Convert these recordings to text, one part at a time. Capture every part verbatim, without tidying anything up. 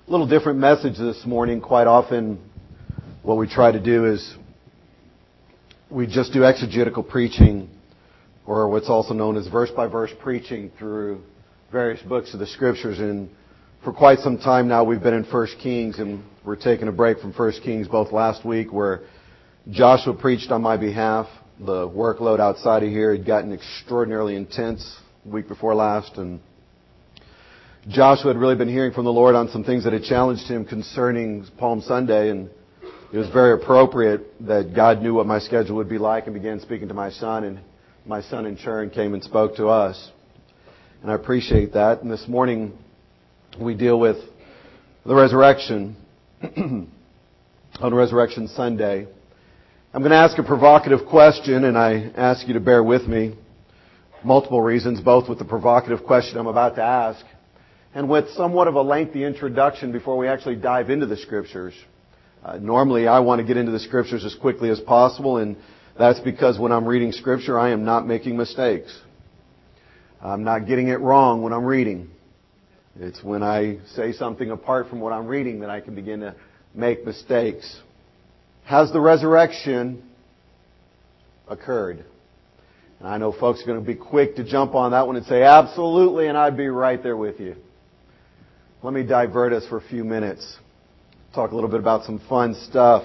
A little different message this morning. Quite often what we try to do is we just do exegetical preaching, or what's also known as verse-by-verse preaching through various books of the Scriptures. And for quite some time now we've been in First Kings, and we're taking a break from First Kings both last week where Joshua preached on my behalf. The workload outside of here had gotten extraordinarily intense the week before last, and Joshua had really been hearing from the Lord on some things that had challenged him concerning Palm Sunday, and it was very appropriate that God knew what my schedule would be like and began speaking to my son, and my son in turn came and spoke to us. And I appreciate that. And this morning we deal with the resurrection on Resurrection Sunday. I'm going to ask a provocative question, and I ask you to bear with me. Multiple reasons, both with the provocative question I'm about to ask and with somewhat of a lengthy introduction before we actually dive into the Scriptures. Uh, normally I want to get into the Scriptures as quickly as possible, and that's because when I'm reading Scripture I am not making mistakes. I'm not getting it wrong when I'm reading. It's when I say something apart from what I'm reading that I can begin to make mistakes. Has the resurrection occurred? And I know folks are going to be quick to jump on that one and say, absolutely, and I'd be right there with you. Let me divert us for a few minutes. Talk a little bit about some fun stuff.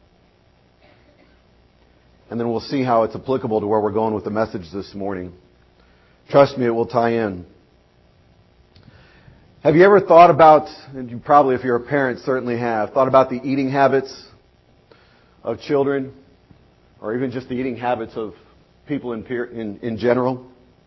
And then we'll see how it's applicable to where we're going with the message this morning. Trust me, it will tie in. Have you ever thought about, and you probably, if you're a parent, certainly have, thought about the eating habits of children, or even just the eating habits of people in, in, in general?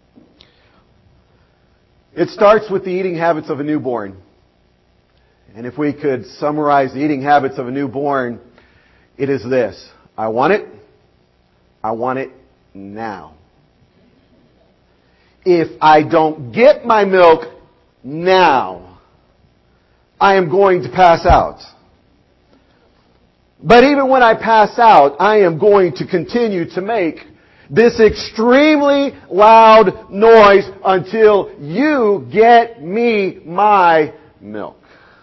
It starts with the eating habits of a newborn. And if we could summarize the eating habits of a newborn, it is this: I want it, I want it now. If I don't get my milk now, I am going to pass out. But even when I pass out, I am going to continue to make this extremely loud noise until you get me my milk.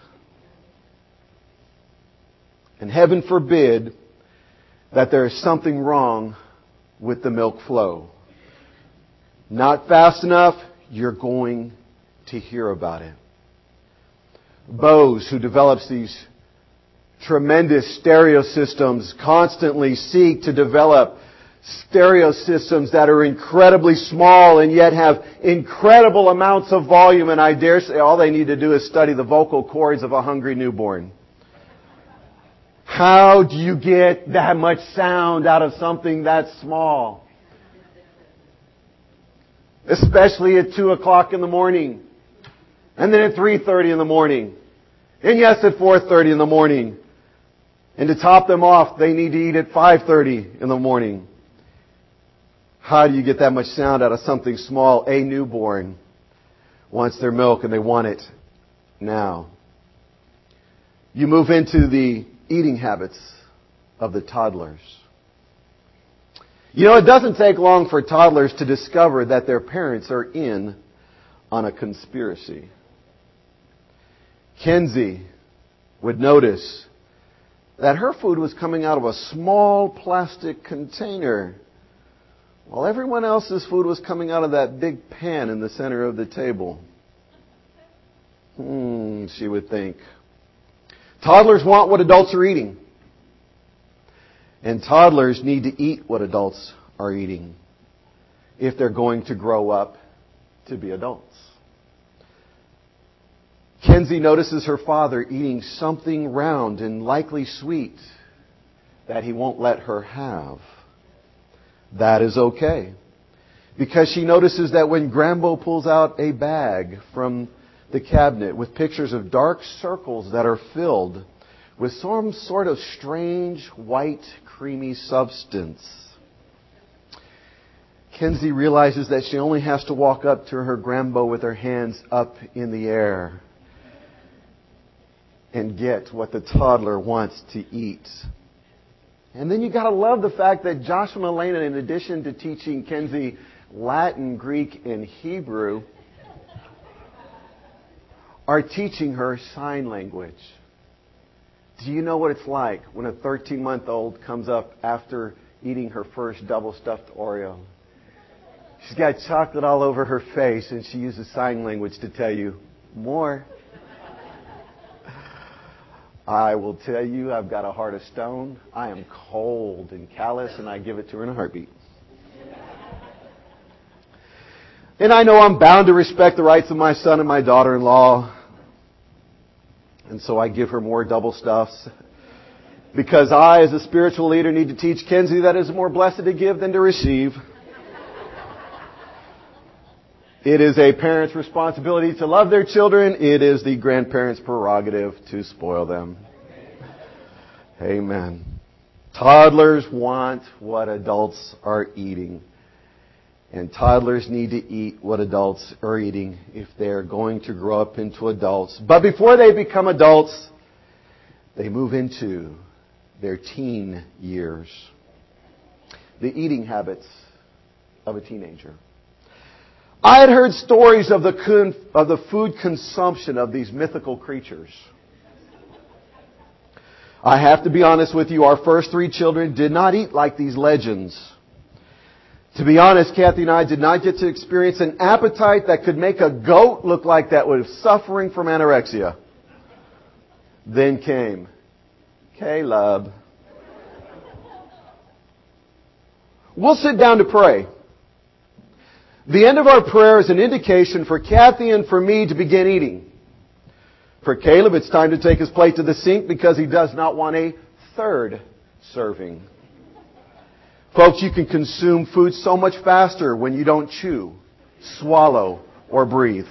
And heaven forbid that there is something wrong with the milk flow. Not fast enough, you're going to hear about it. Bose, who develops these tremendous stereo systems, constantly seek to develop stereo systems that are incredibly small and yet have incredible amounts of volume. And I dare say all they need to do is study the vocal cords of a hungry newborn. How do you get that much sound out of something that small? Especially at two o'clock in the morning. And then at three thirty in the morning. And yes, at four thirty in the morning. And to top them off, they need to eat at five thirty in the morning. How do you get that much sound out of something small? A newborn wants their milk and they want it now. You move into the eating habits of the toddlers. You know, it doesn't take long for toddlers to discover that their parents are in on a conspiracy. Kenzie would notice that her food was coming out of a small plastic container, while everyone else's food was coming out of that big pan in the center of the table. Hmm, she would think. Toddlers want what adults are eating. And toddlers need to eat what adults are eating if they're going to grow up to be adults. Kenzie notices her father eating something round and likely sweet that he won't let her have. That is okay, because she notices that when Grambo pulls out a bag from the cabinet with pictures of dark circles that are filled with some sort of strange white creamy substance, Kenzie realizes that she only has to walk up to her Grambo with her hands up in the air and get what the toddler wants to eat. And then you got to love the fact that Joshua and Elena, in addition to teaching Kenzie Latin, Greek, and Hebrew, are teaching her sign language. Do you know what it's like when a thirteen-month-old comes up after eating her first double-stuffed Oreo? She's got chocolate all over her face, and she uses sign language to tell you, more. I will tell you, I've got a heart of stone. I am cold and callous, and I give it to her in a heartbeat. And I know I'm bound to respect the rights of my son and my daughter-in-law. And so I give her more double stuffs. Because I, as a spiritual leader, need to teach Kenzie that it is more blessed to give than to receive. It is a parent's responsibility to love their children. It is the grandparent's prerogative to spoil them. Amen. Toddlers want what adults are eating. And toddlers need to eat what adults are eating if they're going to grow up into adults. But before they become adults, they move into their teen years. The eating habits of a teenager. I had heard stories of the con- of the food consumption of these mythical creatures. I have to be honest with you, our first three children did not eat like these legends. To be honest, Kathy and I did not get to experience an appetite that could make a goat look like that was suffering from anorexia. Then came Caleb. We'll sit down to pray. The end of our prayer is an indication for Kathy and for me to begin eating. For Caleb, it's time to take his plate to the sink because he does not want a third serving. Folks, you can consume food so much faster when you don't chew, swallow, or breathe.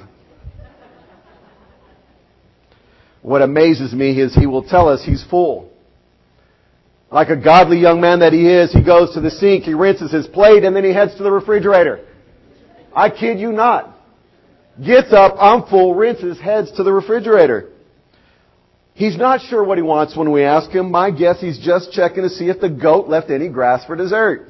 What amazes me is he will tell us he's full. Like a godly young man that he is, he goes to the sink, he rinses his plate, and then he heads to the refrigerator. I kid you not. Gets up, I'm full, rinses, heads to the refrigerator. He's not sure what he wants when we ask him. My guess he's just checking to see if the goat left any grass for dessert.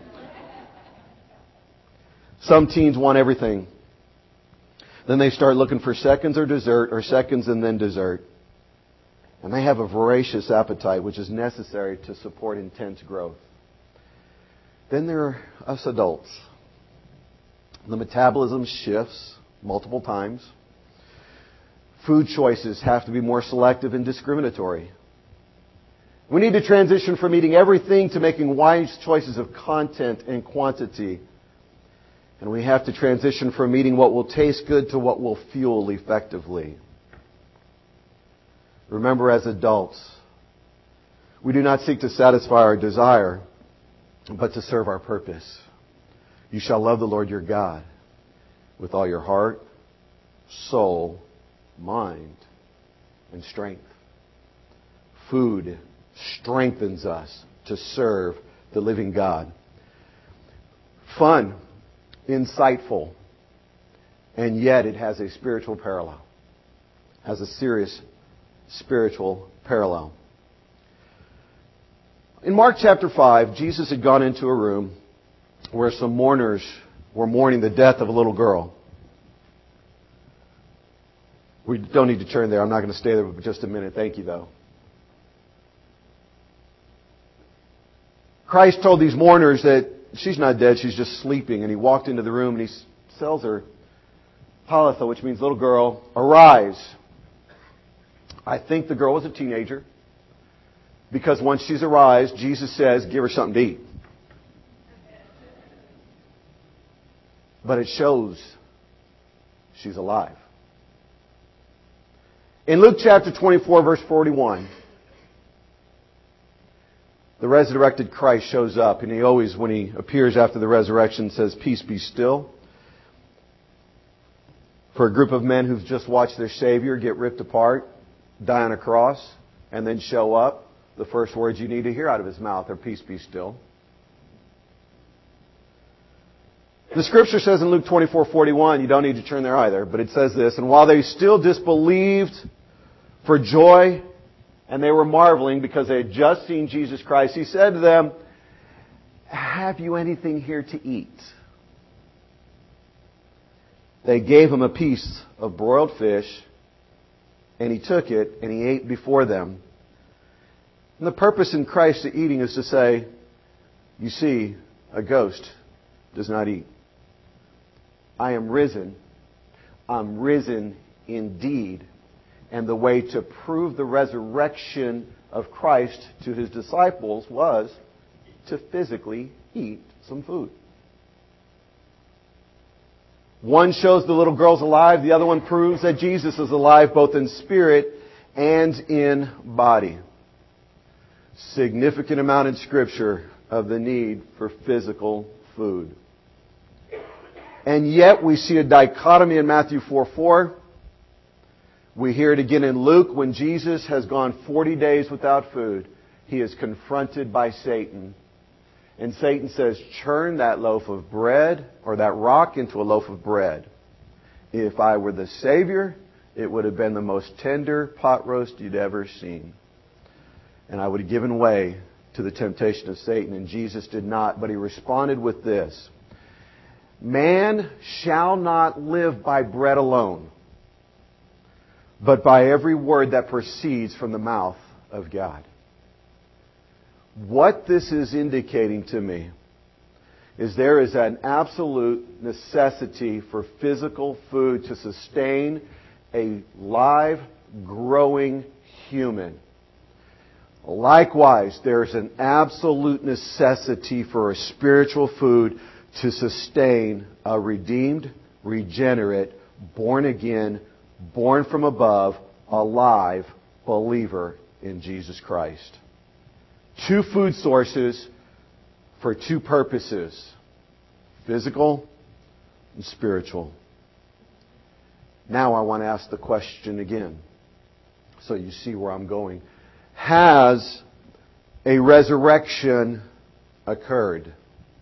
Some teens want everything. Then they start looking for seconds or dessert, or seconds and then dessert. And they have a voracious appetite, which is necessary to support intense growth. Then there are us adults. The metabolism shifts multiple times. Food choices have to be more selective and discriminatory. We need to transition from eating everything to making wise choices of content and quantity. And we have to transition from eating what will taste good to what will fuel effectively. Remember, as adults, we do not seek to satisfy our desire, but to serve our purpose. You shall love the Lord your God with all your heart, soul, mind, and strength. Food strengthens us to serve the living God. Fun, insightful, and yet it has a spiritual parallel. Has a serious spiritual parallel. In Mark chapter five, Jesus had gone into a room where some mourners were mourning the death of a little girl. We don't need to turn there. I'm not going to stay there for just a minute. Thank you, though. Christ told these mourners that she's not dead, she's just sleeping. And he walked into the room and he tells her, Talitha, which means little girl, arise. I think the girl was a teenager. Because once she's arise, Jesus says, give her something to eat. But it shows she's alive. In Luke chapter twenty-four, verse forty-one, the resurrected Christ shows up, and he always, when he appears after the resurrection, says, peace be still. For a group of men who've just watched their Savior get ripped apart, die on a cross, and then show up, the first words you need to hear out of his mouth are, peace be still. The Scripture says in Luke twenty-four forty-one, you don't need to turn there either, but it says this, and while they still disbelieved for joy, and they were marveling because they had just seen Jesus Christ, he said to them, have you anything here to eat? They gave him a piece of broiled fish And he took it, and he ate before them. And the purpose in Christ of eating is to say, you see, a ghost does not eat. I am risen. I'm risen indeed. And the way to prove the resurrection of Christ to his disciples was to physically eat some food. One shows the little girl's alive. The other one proves that Jesus is alive both in spirit and in body. Significant amount in Scripture of the need for physical food. And yet we see a dichotomy in Matthew four four. We hear it again in Luke when Jesus has gone forty days without food. He is confronted by Satan. And Satan says, churn that loaf of bread or that rock into a loaf of bread. If I were the Savior, it would have been the most tender pot roast you'd ever seen. And I would have given way to the temptation of Satan. And Jesus did not, but he responded with this. Man shall not live by bread alone, but by every word that proceeds from the mouth of God. What this is indicating to me is there is an absolute necessity for physical food to sustain a live, growing human. Likewise, there is an absolute necessity for a spiritual food to sustain a redeemed, regenerate, born again, born from above, alive believer in Jesus Christ. Two food sources for two purposes, physical and spiritual. Now I want to ask the question again, so you see where I'm going. Has a resurrection occurred?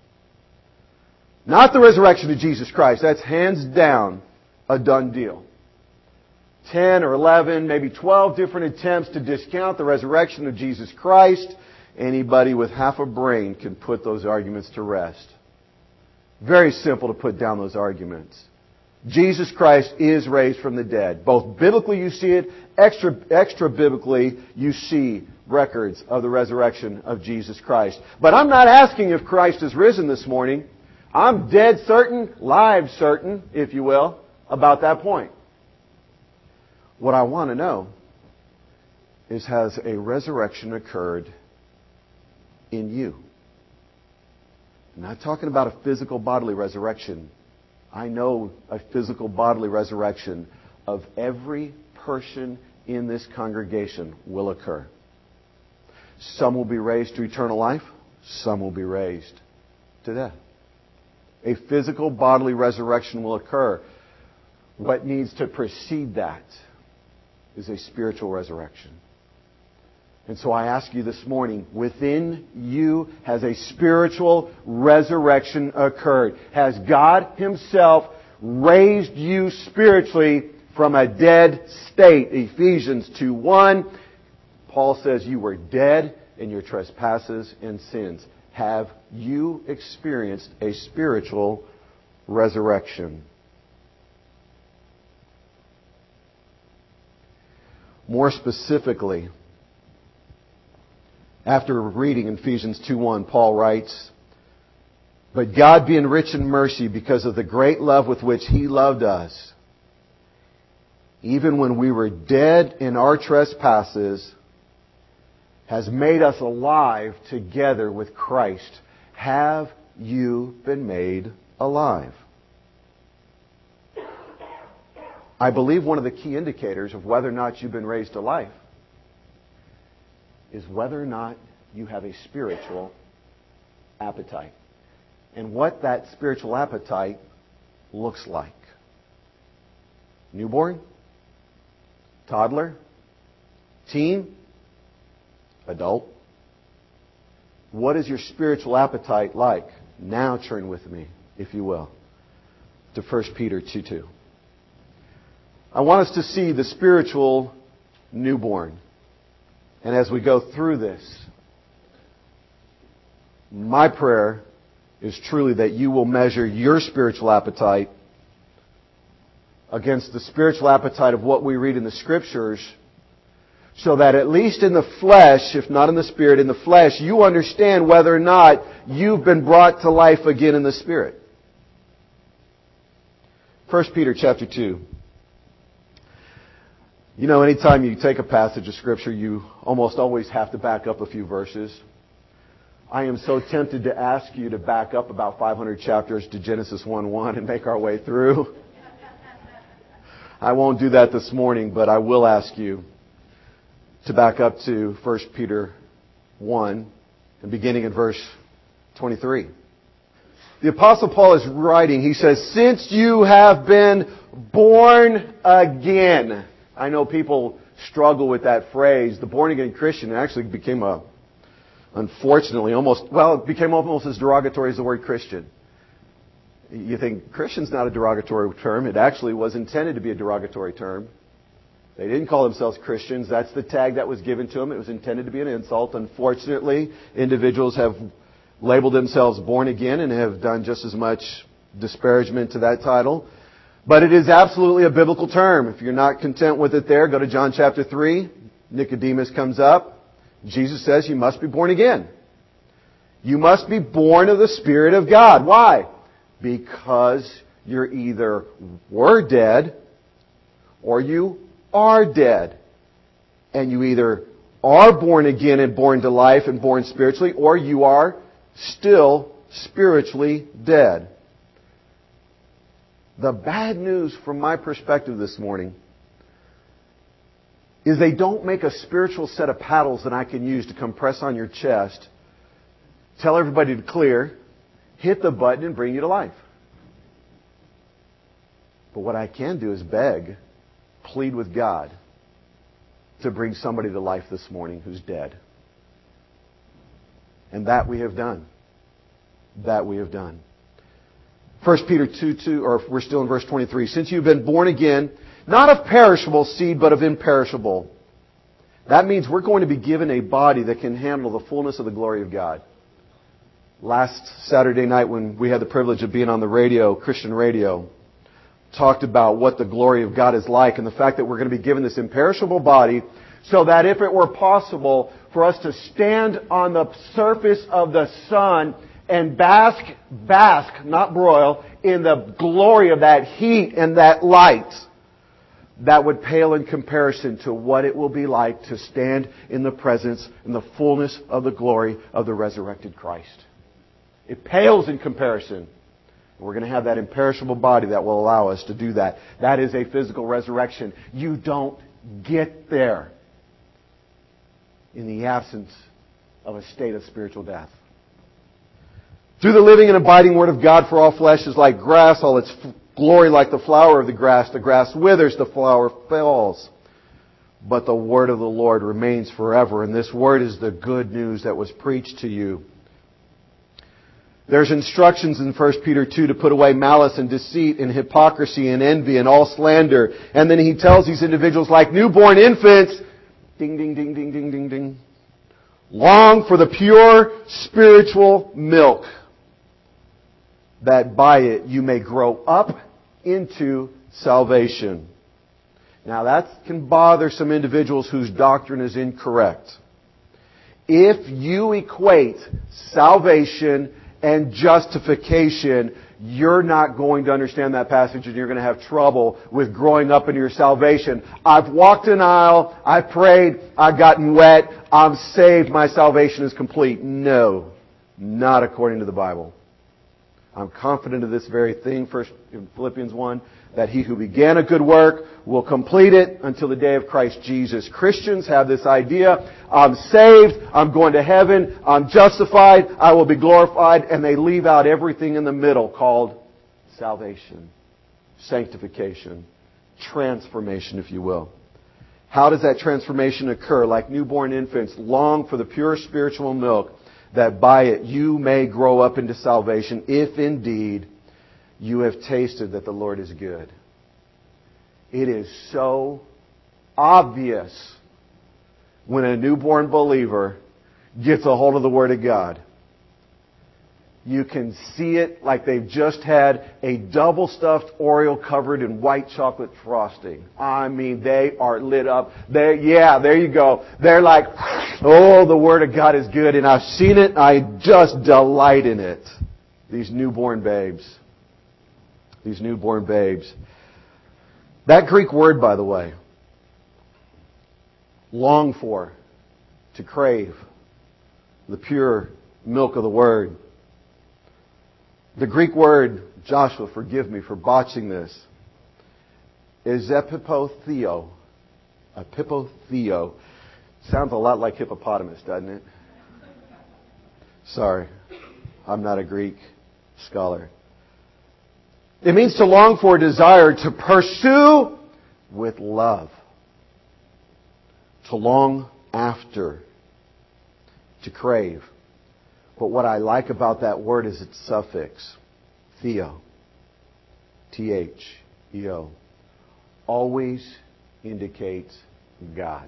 Not the resurrection of Jesus Christ. That's hands down a done deal. Ten or eleven, maybe twelve different attempts to discount the resurrection of Jesus Christ. Anybody with half a brain can put those arguments to rest. Very simple to put down those arguments. Jesus Christ is raised from the dead. Both biblically you see it, extra, extra biblically you see records of the resurrection of Jesus Christ. But I'm not asking if Christ is risen this morning. I'm dead certain, live certain, if you will, about that point. What I want to know is, has a resurrection occurred in you? I'm not talking about a physical bodily resurrection. I know a physical bodily resurrection of every person in this congregation will occur. Some will be raised to eternal life. Some will be raised to death. A physical bodily resurrection will occur. What needs to precede that is a spiritual resurrection. And so I ask you this morning, within you has a spiritual resurrection occurred? Has God Himself raised you spiritually from a dead state? Ephesians two one, Paul says you were dead in your trespasses and sins. Have you experienced a spiritual resurrection? More specifically, after reading Ephesians two one, Paul writes, but God being rich in mercy because of the great love with which He loved us, even when we were dead in our trespasses, has made us alive together with Christ. Have you been made alive? I believe one of the key indicators of whether or not you've been raised to life is whether or not you have a spiritual appetite. And what that spiritual appetite looks like. Newborn? Toddler? Teen? Adult? What is your spiritual appetite like? Now turn with me, if you will, to First Peter two two. I want us to see the spiritual newborn. And as we go through this, my prayer is truly that you will measure your spiritual appetite against the spiritual appetite of what we read in the Scriptures, so that at least in the flesh, if not in the Spirit, in the flesh, you understand whether or not you've been brought to life again in the Spirit. First Peter chapter two. You know, anytime you take a passage of Scripture, you almost always have to back up a few verses. I am so tempted to ask you to back up about five hundred chapters to Genesis one one and make our way through. I won't do that this morning, but I will ask you to back up to First Peter one and beginning in verse twenty-three. The Apostle Paul is writing, he says, since you have been born again. I know people struggle with that phrase. The born again Christian actually became a, unfortunately, almost, well, it became almost as derogatory as the word Christian. You think Christian's not a derogatory term. It actually was intended to be a derogatory term. They didn't call themselves Christians. That's the tag that was given to them. It was intended to be an insult. Unfortunately, individuals have labeled themselves born again and have done just as much disparagement to that title. But it is absolutely a biblical term. If you're not content with it there, go to John chapter three. Nicodemus comes up. Jesus says you must be born again. You must be born of the Spirit of God. Why? Because you're either were dead or you are dead. And you either are born again and born to life and born spiritually, or you are still spiritually dead. The bad news from my perspective this morning is they don't make a spiritual set of paddles that I can use to compress on your chest, tell everybody to clear, hit the button and bring you to life. But what I can do is beg, plead with God to bring somebody to life this morning who's dead. And that we have done. That we have done. First Peter two two, or we're still in verse twenty-three. Since you've been born again, not of perishable seed, but of imperishable. That means we're going to be given a body that can handle the fullness of the glory of God. Last Saturday night when we had the privilege of being on the radio, Christian radio, talked about what the glory of God is like and the fact that we're going to be given this imperishable body so that if it were possible for us to stand on the surface of the sun and bask, bask, not broil, in the glory of that heat and that light, that would pale in comparison to what it will be like to stand in the presence and the fullness of the glory of the resurrected Christ. It pales in comparison. We're going to have that imperishable body that will allow us to do that. That is a physical resurrection. You don't get there in the absence of a state of spiritual death. Through the living and abiding Word of God, for all flesh is like grass, all its glory like the flower of the grass. The grass withers, the flower falls. But the Word of the Lord remains forever. And this Word is the good news that was preached to you. There's instructions in First Peter two to put away malice and deceit and hypocrisy and envy and all slander. And then he tells these individuals like newborn infants, ding, ding, ding, ding, ding, ding, ding, long for the pure spiritual milk, that by it you may grow up into salvation. Now that can bother some individuals whose doctrine is incorrect. If you equate salvation and justification, you're not going to understand that passage and you're going to have trouble with growing up into your salvation. I've walked an aisle, I've prayed, I've gotten wet, I'm saved, my salvation is complete. No, not according to the Bible. I'm confident of this very thing, first in Philippians one, that he who began a good work will complete it until the day of Christ Jesus. Christians have this idea, I'm saved, I'm going to heaven, I'm justified, I will be glorified, and they leave out everything in the middle called salvation, sanctification, transformation, if you will. How does that transformation occur? Like newborn infants, long for the pure spiritual milk, that by it you may grow up into salvation, if indeed you have tasted that the Lord is good. It is so obvious when a newborn believer gets a hold of the Word of God. You can see it like they've just had a double stuffed Oreo covered in white chocolate frosting. I mean, they are lit up. They, yeah, there you go. They're like, oh, the Word of God is good, and I've seen it. I just delight in it. These newborn babes. These newborn babes. That Greek word, by the way, long for, to crave, the pure milk of the Word. The Greek word, Joshua, forgive me for botching this, is epipotheo. Epipotheo. Sounds a lot like hippopotamus, doesn't it? Sorry, I'm not a Greek scholar. It means to long for, desire, to pursue with love. To long after. To crave. But what I like about that word is its suffix, theo, T H E O, always indicates God.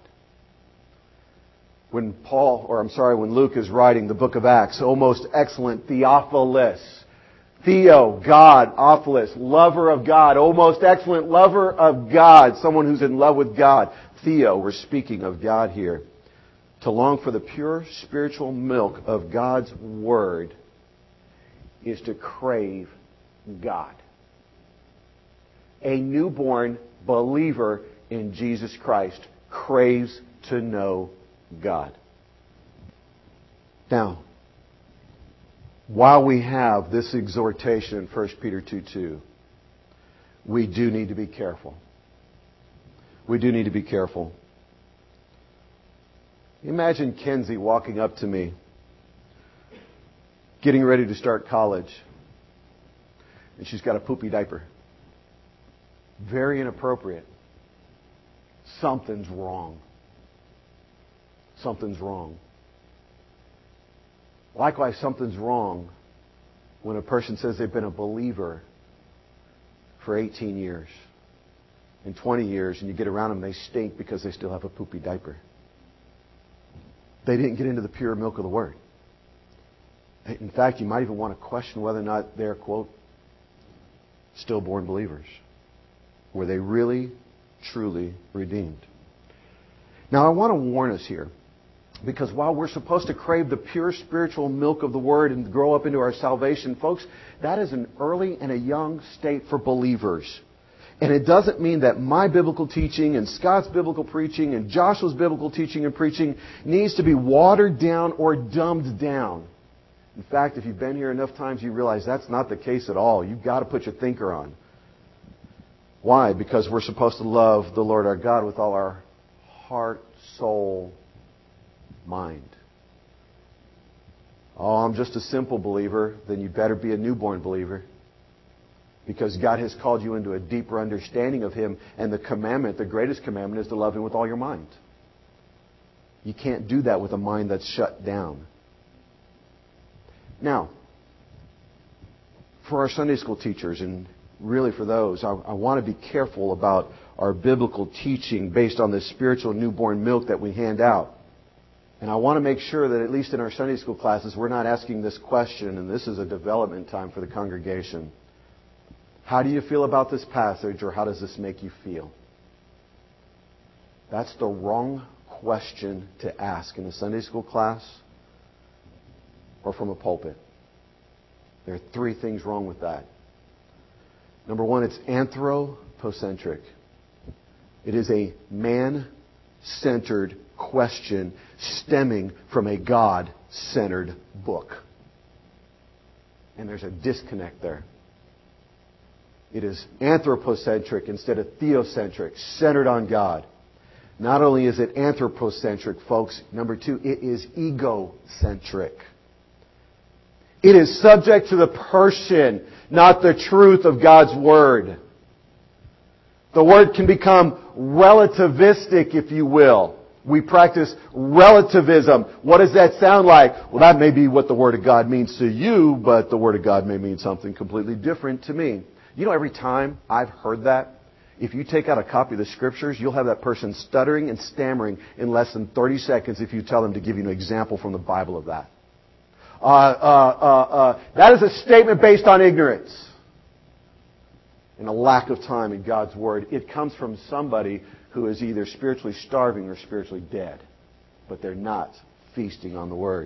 When Paul, or I'm sorry, when Luke is writing the book of Acts, O most excellent Theophilus, Theo, God, Ophilus, lover of God, O most excellent lover of God, someone who's in love with God. Theo, we're speaking of God here. To long for the pure spiritual milk of God's Word is to crave God. A newborn believer in Jesus Christ craves to know God. Now, while we have this exhortation in First Peter two two, we do need to be careful. We do need to be careful. Imagine Kenzie walking up to me, getting ready to start college, and she's got a poopy diaper. Very inappropriate. Something's wrong. Something's wrong. Likewise, something's wrong when a person says they've been a believer for eighteen years and twenty years, and you get around them, they stink because they still have a poopy diaper. They didn't get into the pure milk of the Word. In fact, you might even want to question whether or not they're, quote, stillborn believers. Were they really, truly redeemed? Now, I want to warn us here, because while we're supposed to crave the pure spiritual milk of the Word and grow up into our salvation, folks, that is an early and a young state for believers. And it doesn't mean that my biblical teaching and Scott's biblical preaching and Joshua's biblical teaching and preaching needs to be watered down or dumbed down. In fact, if you've been here enough times, you realize that's not the case at all. You've got to put your thinker on. Why? Because we're supposed to love the Lord our God with all our heart, soul, mind. Oh, I'm just a simple believer. Then you better be a newborn believer. Because God has called you into a deeper understanding of Him. And the commandment, the greatest commandment, is to love Him with all your mind. You can't do that with a mind that's shut down. Now, for our Sunday school teachers, and really for those, I, I want to be careful about our biblical teaching based on this spiritual newborn milk that we hand out. And I want to make sure that at least in our Sunday school classes, we're not asking this question, and this is a development time for the congregation. How do you feel about this passage, or how does this make you feel? That's the wrong question to ask in a Sunday school class or from a pulpit. There are three things wrong with that. Number one, it's anthropocentric. It is a man-centered question stemming from a God-centered book. And there's a disconnect there. It is anthropocentric instead of theocentric, centered on God. Not only is it anthropocentric, folks, number two, it is egocentric. It is subject to the person, not the truth of God's Word. The Word can become relativistic, if you will. We practice relativism. What does that sound like? Well, that may be what the Word of God means to you, but the Word of God may mean something completely different to me. You know, every time I've heard that, if you take out a copy of the Scriptures, you'll have that person stuttering and stammering in less than thirty seconds if you tell them to give you an example from the Bible of that. uh, uh, uh, uh, that is a statement based on ignorance and a lack of time in God's Word. It comes from somebody who is either spiritually starving or spiritually dead, but they're not feasting on the Word.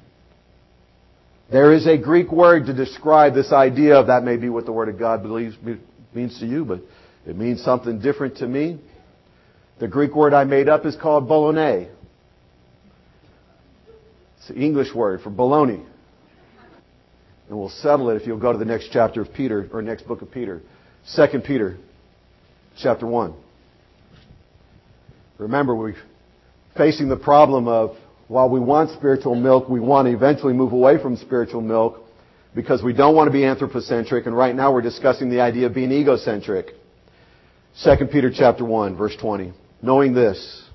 There is a Greek word to describe this idea of that may be what the Word of God believes means to you, but it means something different to me. The Greek word I made up is called bologna. It's the English word for baloney. And we'll settle it if you'll go to the next chapter of Peter, or next book of Peter. Second Peter, chapter one. Remember, we're facing the problem of, while we want spiritual milk, we want to eventually move away from spiritual milk because we don't want to be anthropocentric. And right now we're discussing the idea of being egocentric. Second Peter chapter one, verse twenty. Knowing this.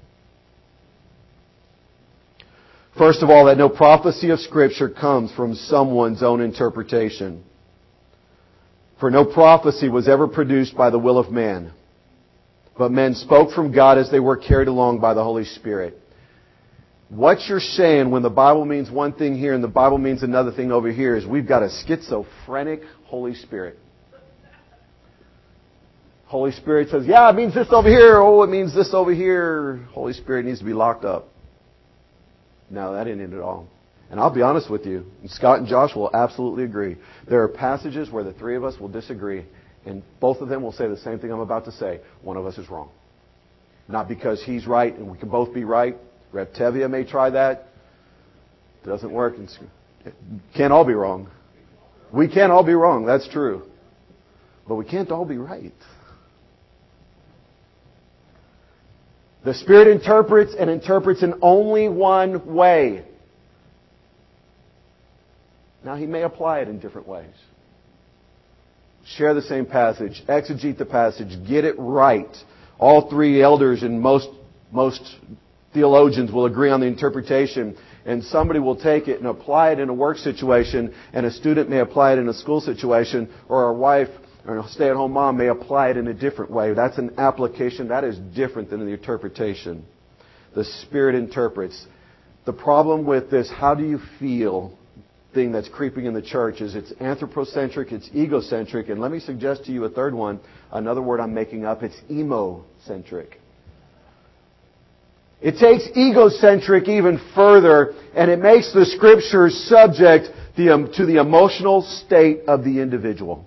First of all, that no prophecy of Scripture comes from someone's own interpretation. For no prophecy was ever produced by the will of man, but men spoke from God as they were carried along by the Holy Spirit. What you're saying when the Bible means one thing here and the Bible means another thing over here is we've got a schizophrenic Holy Spirit. Holy Spirit says, yeah, it means this over here. Oh, it means this over here. Holy Spirit needs to be locked up. No, that ain't it at all. And I'll be honest with you, and Scott and Josh will absolutely agree. There are passages where the three of us will disagree, and both of them will say the same thing I'm about to say. One of us is wrong. Not because he's right and we can both be right. Rev Tevye may try that. It doesn't work. Can't all be wrong. We can't all be wrong. That's true. But we can't all be right. The Spirit interprets and interprets in only one way. Now, He may apply it in different ways. Share the same passage. Exegete the passage. Get it right. All three elders and most most theologians will agree on the interpretation. And somebody will take it and apply it in a work situation. And a student may apply it in a school situation. Or a wife or a stay-at-home mom may apply it in a different way. That's an application. That is different than the interpretation. The Spirit interprets. The problem with this, how do you feel, thing that's creeping in the church is it's anthropocentric, it's egocentric, and let me suggest to you a third one, another word I'm making up, it's emocentric. It takes egocentric even further, and it makes the Scriptures subject the, um, to the emotional state of the individual.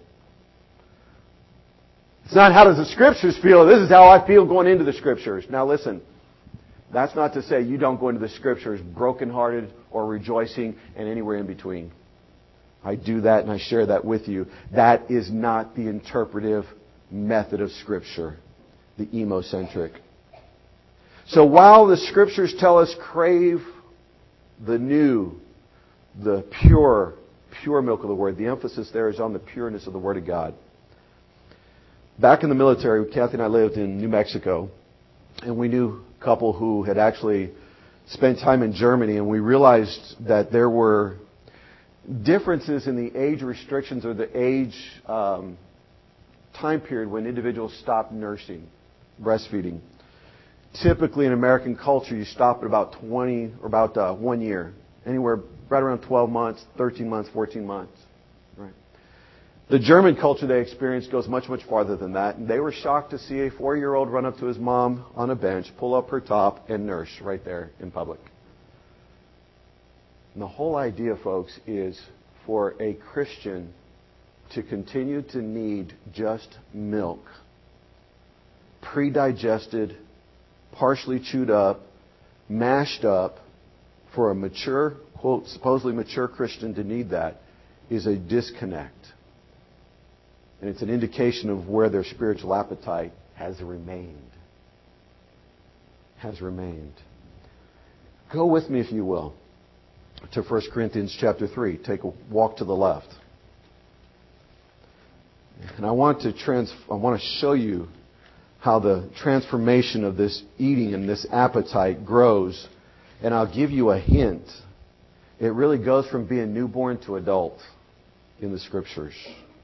It's not how does the Scriptures feel, this is how I feel going into the Scriptures. Now listen, that's not to say you don't go into the Scriptures brokenhearted or rejoicing and anywhere in between. I do that and I share that with you. That is not the interpretive method of Scripture, the emocentric. So while the Scriptures tell us crave the new, the pure, pure milk of the Word, the emphasis there is on the pureness of the Word of God. Back in the military, Kathy and I lived in New Mexico, and we knew a couple who had actually spent time in Germany, and we realized that there were differences in the age restrictions or the age um, time period when individuals stopped nursing, breastfeeding. Typically in American culture, you stop at about twenty or about uh, one year, anywhere right around twelve months, thirteen months, fourteen months. Right. The German culture they experienced goes much, much farther than that. And they were shocked to see a four-year-old run up to his mom on a bench, pull up her top, and nurse right there in public. And the whole idea, folks, is for a Christian to continue to need just milk, pre-digested, partially chewed up, mashed up, for a mature, quote, supposedly mature Christian to need that is a disconnect. And it's an indication of where their spiritual appetite has remained. Has remained. Go with me, if you will, to First Corinthians chapter three. Take a walk to the left. And I want to trans- I want to show you how the transformation of this eating and this appetite grows. And I'll give you a hint. It really goes from being newborn to adult in the Scriptures.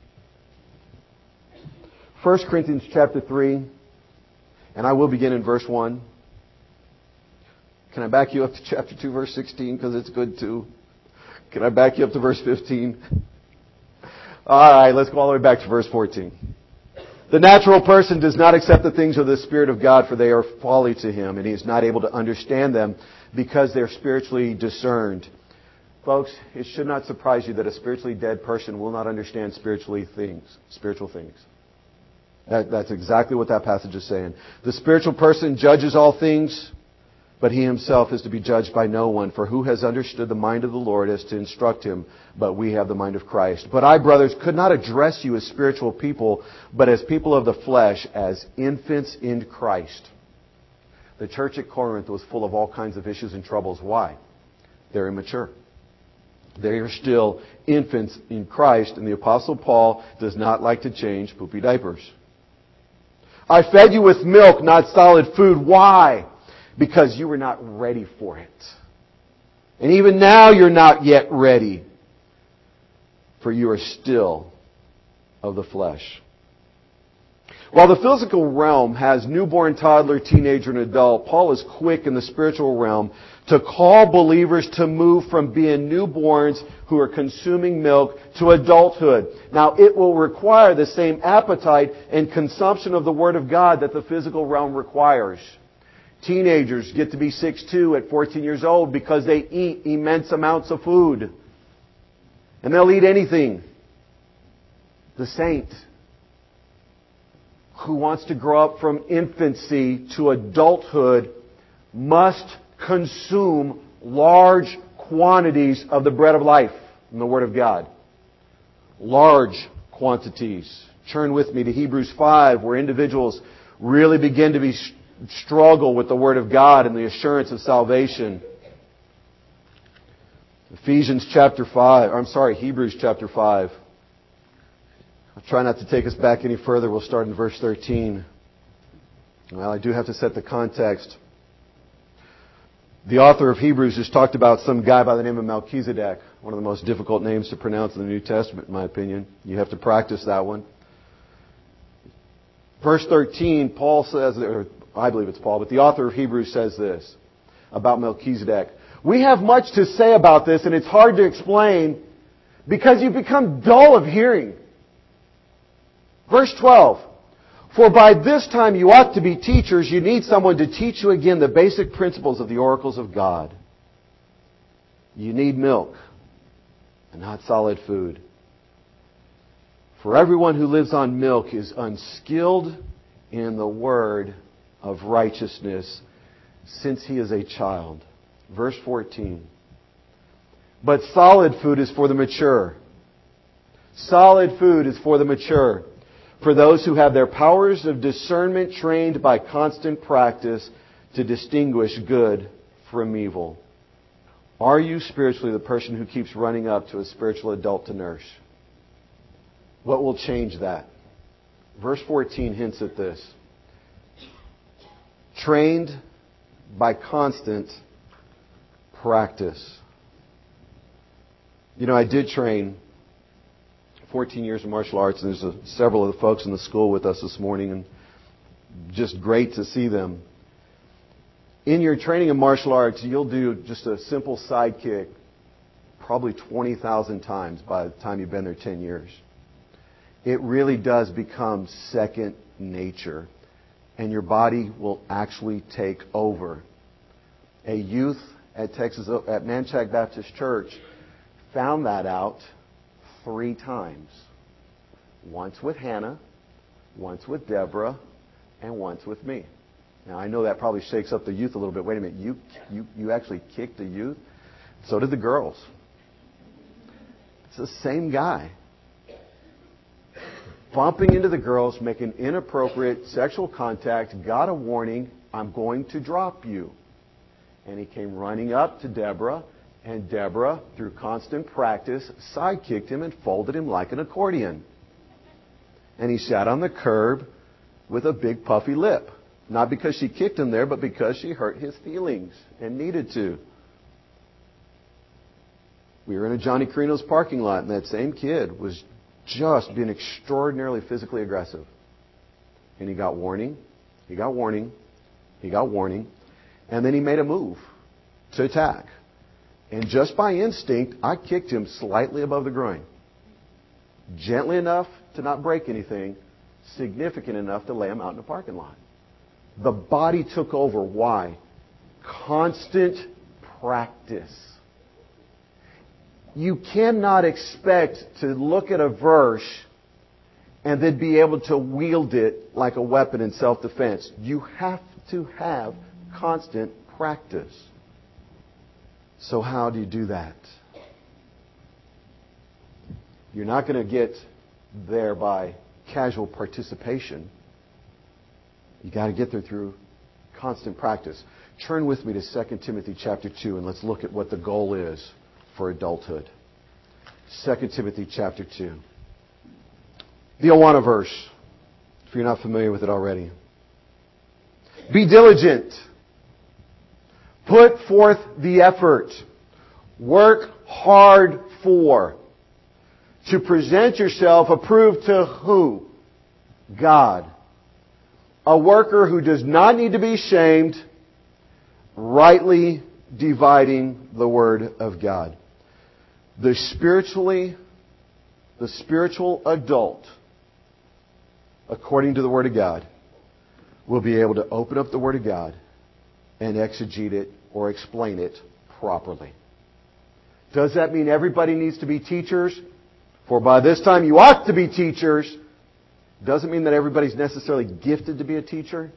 First Corinthians chapter three, and I will begin in verse one. Can I back you up to chapter two, verse sixteen, because it's good too? Can I back you up to verse fifteen? All right, let's go all the way back to verse fourteen. The natural person does not accept the things of the Spirit of God, for they are folly to him, and he is not able to understand them because they're spiritually discerned. Folks, it should not surprise you that a spiritually dead person will not understand spiritually things, spiritual things. That, that's exactly what that passage is saying. The spiritual person judges all things, but he himself is to be judged by no one. For who has understood the mind of the Lord as to instruct him? But we have the mind of Christ. But I, brothers, could not address you as spiritual people, but as people of the flesh, as infants in Christ. The church at Corinth was full of all kinds of issues and troubles. Why? They're immature. They are still infants in Christ, and the Apostle Paul does not like to change poopy diapers. I fed you with milk, not solid food. Why? Because you were not ready for it. And even now you're not yet ready, for you are still of the flesh. While the physical realm has newborn, toddler, teenager, and adult, Paul is quick in the spiritual realm to call believers to move from being newborns who are consuming milk to adulthood. Now, it will require the same appetite and consumption of the Word of God that the physical realm requires. Teenagers get to be six foot two at fourteen years old because they eat immense amounts of food. And they'll eat anything. The saint who wants to grow up from infancy to adulthood must consume large quantities of the bread of life in the Word of God. Large quantities. Turn with me to Hebrews five, where individuals really begin to be struggle with the Word of God and the assurance of salvation. Ephesians chapter five, I'm sorry, Hebrews chapter five. I'll try not to take us back any further. We'll start in verse thirteen. Well, I do have to set the context. The author of Hebrews has talked about some guy by the name of Melchizedek, one of the most difficult names to pronounce in the New Testament, in my opinion. You have to practice that one. Verse thirteen, Paul says, or I believe it's Paul, but the author of Hebrews says this about Melchizedek. We have much to say about this, and it's hard to explain because you become dull of hearing. Verse twelve. For by this time you ought to be teachers. You need someone to teach you again the basic principles of the oracles of God. You need milk and not solid food. For everyone who lives on milk is unskilled in the word of righteousness, since he is a child. Verse fourteen. But solid food is for the mature. Solid food is for the mature. For those who have their powers of discernment trained by constant practice to distinguish good from evil. Are you spiritually the person who keeps running up to a spiritual adult to nurse? What will change that? Verse fourteen hints at this. Trained by constant practice. You know, I did train fourteen years in martial arts, and there's a, several of the folks in the school with us this morning, and just great to see them. In your training in martial arts, you'll do just a simple side kick probably twenty thousand times by the time you've been there ten years. It really does become second nature, and your body will actually take over. A youth at Texas at Manchac Baptist Church found that out three times. Once with Hannah, once with Deborah, and once with me. Now, I know that probably shakes up the youth a little bit. Wait a minute, you you you actually kicked a youth? So did the girls. It's the same guy. Bumping into the girls, making inappropriate sexual contact, got a warning, I'm going to drop you. And he came running up to Deborah, and Deborah, through constant practice, sidekicked him and folded him like an accordion. And he sat on the curb with a big puffy lip. Not because she kicked him there, but because she hurt his feelings and needed to. We were in a Johnny Carino's parking lot, and that same kid was just being extraordinarily physically aggressive. And he got warning, he got warning, he got warning, and then he made a move to attack. And just by instinct, I kicked him slightly above the groin. Gently enough to not break anything, significant enough to lay him out in the parking lot. The body took over. Why? Constant practice. You cannot expect to look at a verse and then be able to wield it like a weapon in self-defense. You have to have constant practice. So how do you do that? You're not going to get there by casual participation. You got to get there through constant practice. Turn with me to Second Timothy chapter two, and let's look at what the goal is for adulthood. Second Timothy chapter two. The Awana verse, if you're not familiar with it already. Be diligent. Put forth the effort. Work hard for. To present yourself approved to who? God. A worker who does not need to be shamed, rightly dividing the Word of God. The spiritually, the spiritual adult, according to the Word of God, will be able to open up the Word of God and exegete it or explain it properly. Does that mean everybody needs to be teachers? For by this time you ought to be teachers. Doesn't mean that everybody's necessarily gifted to be a teacher.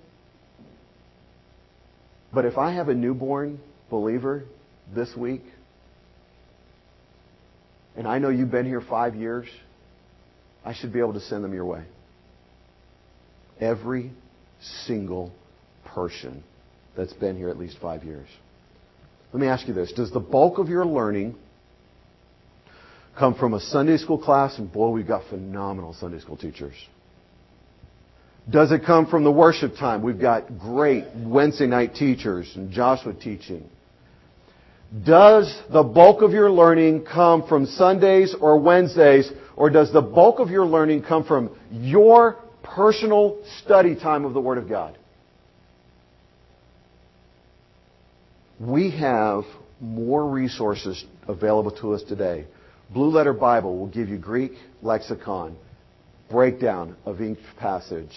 But if I have a newborn believer this week, and I know you've been here five years, I should be able to send them your way. Every single person that's been here at least five years. Let me ask you this. Does the bulk of your learning come from a Sunday school class? And boy, we've got phenomenal Sunday school teachers. Does it come from the worship time? We've got great Wednesday night teachers and Joshua teaching. Does the bulk of your learning come from Sundays or Wednesdays? Or does the bulk of your learning come from your personal study time of the Word of God? We have more resources available to us today. Blue Letter Bible will give you Greek lexicon, breakdown of each passage.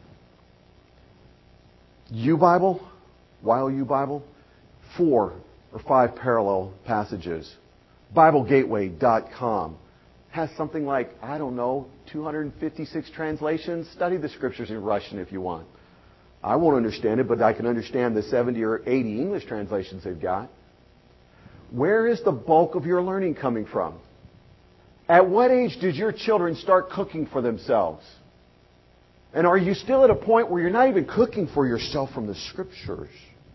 U Bible, Y O U Bible, four or five parallel passages. Bible Gateway dot com has something like, I don't know, two hundred fifty-six translations. Study the Scriptures in Russian if you want. I won't understand it, but I can understand the seventy or eighty English translations they've got. Where is the bulk of your learning coming from? At what age did your children start cooking for themselves? And are you still at a point where you're not even cooking for yourself from the Scriptures?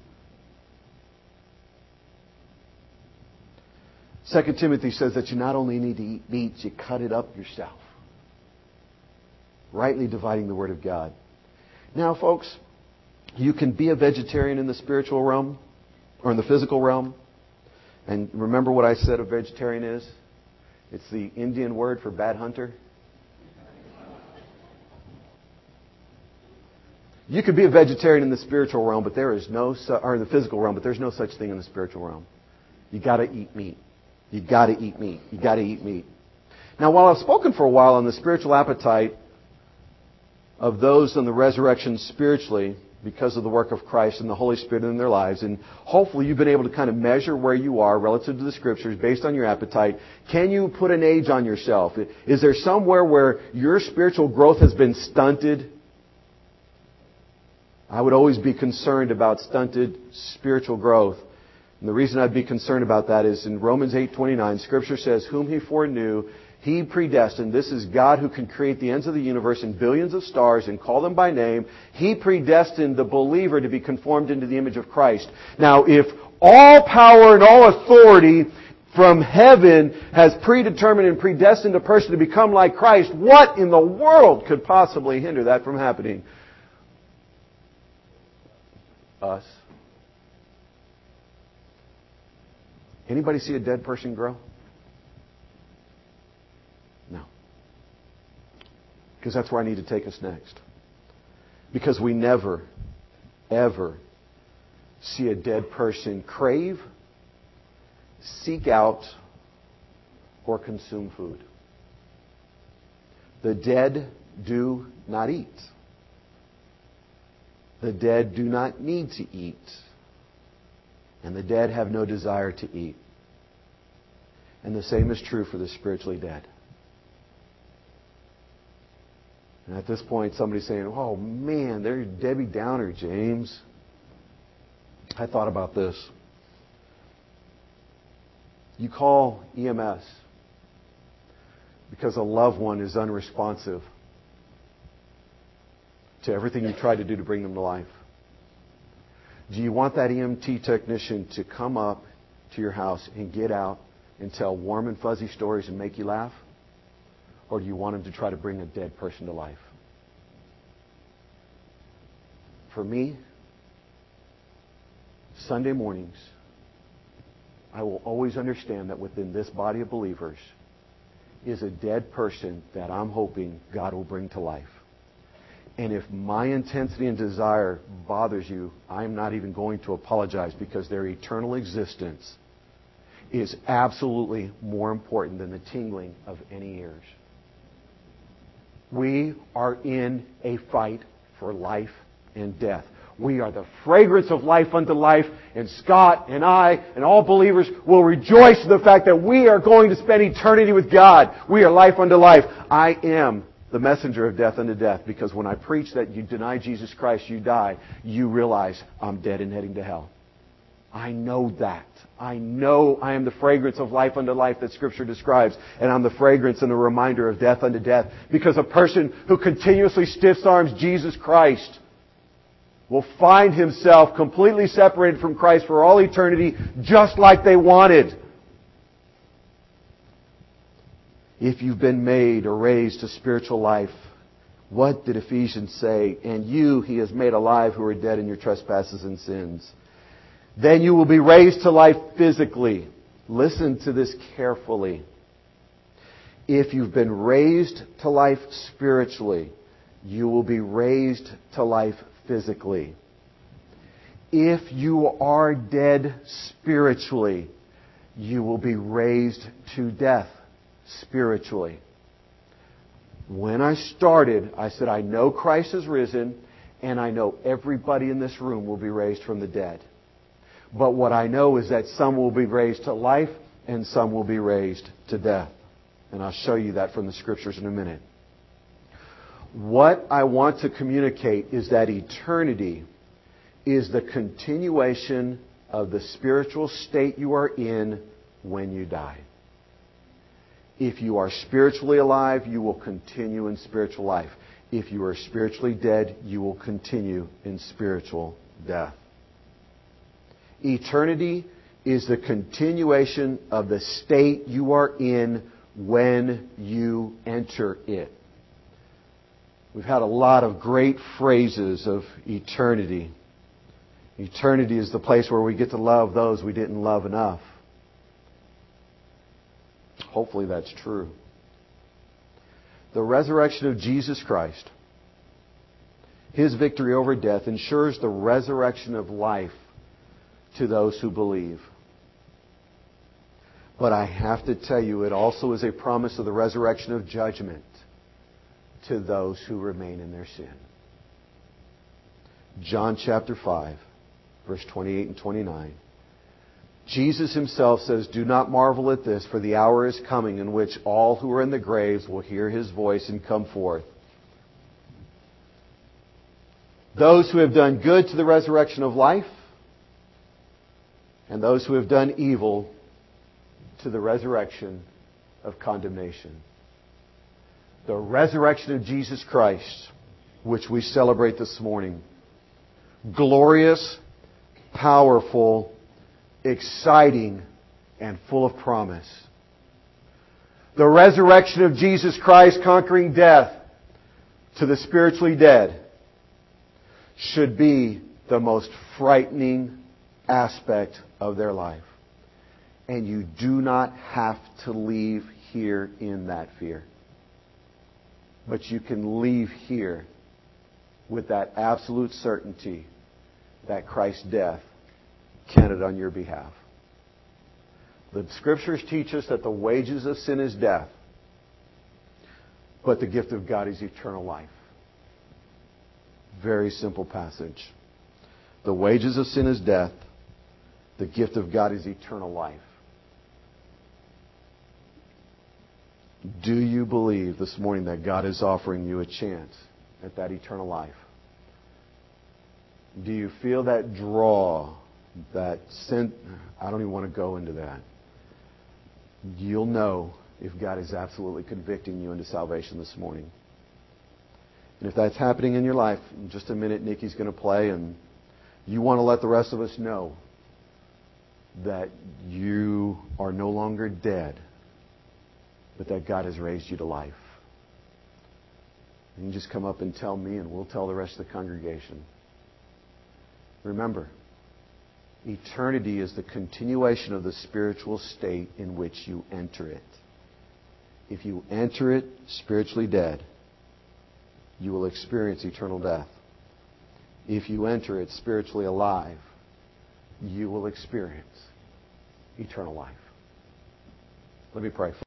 Second Timothy says that you not only need to eat meat, you cut it up yourself. Rightly dividing the Word of God. Now, folks, you can be a vegetarian in the spiritual realm or in the physical realm. And remember what I said a vegetarian is? It's the Indian word for bad hunter. You could be a vegetarian in the spiritual realm, but there is no, or in the physical realm, but there's no such thing in the spiritual realm. You got to eat meat. You got to eat meat. You got to eat meat. Now, while I've spoken for a while on the spiritual appetite of those in the resurrection spiritually, because of the work of Christ and the Holy Spirit in their lives, and hopefully you've been able to kind of measure where you are relative to the Scriptures based on your appetite. Can you put an age on yourself? Is there somewhere where your spiritual growth has been stunted? I would always be concerned about stunted spiritual growth. And the reason I'd be concerned about that is in Romans eight twenty-nine, Scripture says, whom He foreknew, He predestined. This is God who can create the ends of the universe and billions of stars and call them by name. He predestined the believer to be conformed into the image of Christ. Now, if all power and all authority from heaven has predetermined and predestined a person to become like Christ, what in the world could possibly hinder that from happening? Us. Anybody see a dead person grow? No. Because that's where I need to take us next. Because we never, ever see a dead person crave, seek out or consume food. The dead do not eat. The dead do not need to eat. And the dead have no desire to eat. And the same is true for the spiritually dead. And at this point, somebody's saying, oh man, they're Debbie Downer, James. I thought about this. You call E M S because a loved one is unresponsive to everything you try to do to bring them to life. Do you want that E M T technician to come up to your house and get out and tell warm and fuzzy stories and make you laugh? Or do you want him to try to bring a dead person to life? For me, Sunday mornings, I will always understand that within this body of believers is a dead person that I'm hoping God will bring to life. And if my intensity and desire bothers you, I'm not even going to apologize, because their eternal existence is absolutely more important than the tingling of any ears. We are in a fight for life and death. We are the fragrance of life unto life, and Scott and I and all believers will rejoice in the fact that we are going to spend eternity with God. We are life unto life. I am the messenger of death unto death, because when I preach that you deny Jesus Christ, you die, you realize I'm dead and heading to hell. I know that. I know I am the fragrance of life unto life that Scripture describes, and I'm the fragrance and the reminder of death unto death, because a person who continuously stiff-arms Jesus Christ will find himself completely separated from Christ for all eternity, just like they wanted. If you've been made or raised to spiritual life, what did Ephesians say? And you He has made alive who are dead in your trespasses and sins. Then you will be raised to life physically. Listen to this carefully. If you've been raised to life spiritually, you will be raised to life physically. If you are dead spiritually, you will be raised to death spiritually. When I started, I said, I know Christ has risen, and I know everybody in this room will be raised from the dead. But what I know is that some will be raised to life and some will be raised to death. And I'll show you that from the Scriptures in a minute. What I want to communicate is that eternity is the continuation of the spiritual state you are in when you die. If you are spiritually alive, you will continue in spiritual life. If you are spiritually dead, you will continue in spiritual death. Eternity is the continuation of the state you are in when you enter it. We've had a lot of great phrases of eternity. Eternity is the place where we get to love those we didn't love enough. Hopefully that's true. The resurrection of Jesus Christ, His victory over death, ensures the resurrection of life to those who believe. But I have to tell you, it also is a promise of the resurrection of judgment to those who remain in their sin. John chapter five, verse twenty-eight and twenty-nine. Jesus Himself says, "Do not marvel at this, for the hour is coming in which all who are in the graves will hear His voice and come forth. Those who have done good to the resurrection of life, and those who have done evil to the resurrection of condemnation." The resurrection of Jesus Christ, which we celebrate this morning. Glorious, powerful, exciting, and full of promise. The resurrection of Jesus Christ conquering death to the spiritually dead should be the most frightening aspect of their life. And you do not have to leave here in that fear. But you can leave here with that absolute certainty that Christ's death counted on your behalf. The Scriptures teach us that the wages of sin is death, but the gift of God is eternal life. Very simple passage. The wages of sin is death. The gift of God is eternal life. Do you believe this morning that God is offering you a chance at that eternal life? Do you feel that draw, that sin? I don't even want to go into that. You'll know if God is absolutely convicting you into salvation this morning. And if that's happening in your life, in just a minute, Nikki's going to play, and you want to let the rest of us know that you are no longer dead, but that God has raised you to life. You can just come up and tell me, and we'll tell the rest of the congregation. Remember, eternity is the continuation of the spiritual state in which you enter it. If you enter it spiritually dead, you will experience eternal death. If you enter it spiritually alive, you will experience eternal life. Let me pray.